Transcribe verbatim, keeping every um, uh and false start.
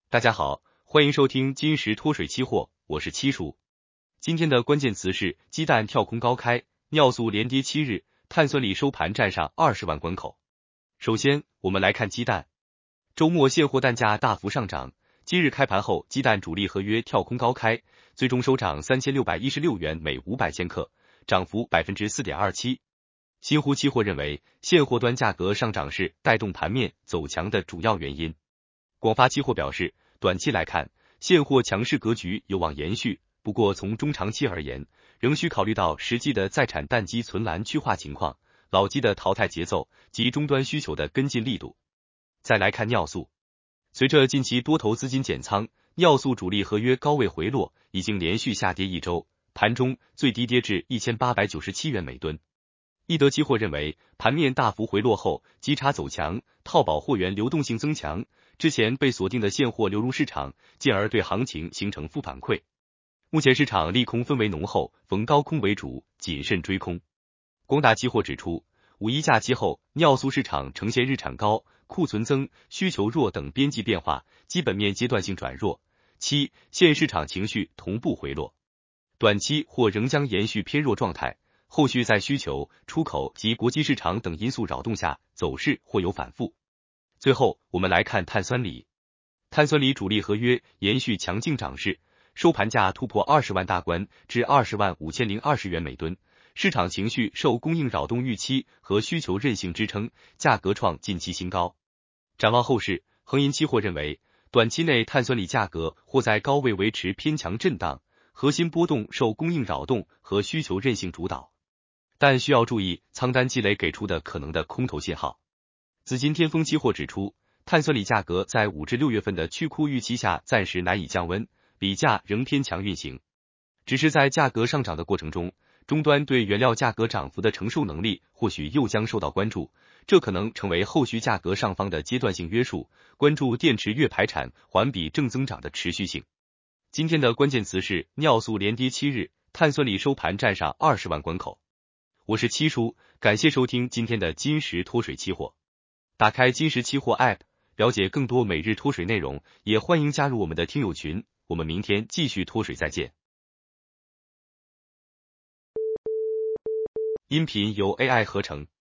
大家好，欢迎收听金石脱水期货，我是七叔。今天的关键词是鸡蛋跳空高开，尿素连跌七日，碳酸锂收盘站上二十万关口。首先，我们来看鸡蛋。周末现货蛋价大幅上涨，今日开盘后，鸡蛋主力合约跳空高开，最终收涨三千六百一十六元每五百千克，涨幅 百分之四点二七。新湖期货认为，现货端价格上涨是带动盘面走强的主要原因。广发期货表示，短期来看，现货强势格局有望延续，不过从中长期而言，仍需考虑到实际的在产淡基存栏去化情况、老基的淘汰节奏及终端需求的跟进力度。再来看尿素，随着近期多头资金减仓，尿素主力合约高位回落，已经连续下跌一周，盘中最低跌至一千八百九十七元每吨。易德期货认为，盘面大幅回落后，基差走强，套保货源流动性增强，之前被锁定的现货流入市场，进而对行情形成负反馈。目前市场利空氛围浓厚，逢高空为主，谨慎追空。广达期货指出，五一假期后，尿素市场呈现日产高、库存增、需求弱等边际变化，基本面阶段性转弱。七、现市场情绪同步回落，短期或仍将延续偏弱状态。后续在需求、出口及国际市场等因素扰动下，走势或有反复。最后，我们来看碳酸锂。碳酸锂主力合约延续强劲涨势，收盘价突破二十万大关，至二十万五千零二十元每吨。市场情绪受供应扰动预期和需求韧性支撑，价格创近期新高。展望后市，恒银期货认为，短期内碳酸锂价格或在高位维持偏强震荡，核心波动受供应扰动和需求韧性主导。但需要注意仓单积累给出的可能的空头信号。紫金天风期货指出，碳酸锂价格在五至六月份的去库预期下暂时难以降温，锂价仍偏强运行。只是在价格上涨的过程中，终端对原料价格涨幅的承受能力或许又将受到关注，这可能成为后续价格上方的阶段性约束。关注电池月排产环比正增长的持续性。今天的关键词是尿素连跌七日，碳酸锂收盘站上二十万关口。我是七叔，感谢收听今天的金石脱水期货。打开金石期货 App， 了解更多每日脱水内容，也欢迎加入我们的听友群。我们明天继续脱水再见。音频由 A I 合成。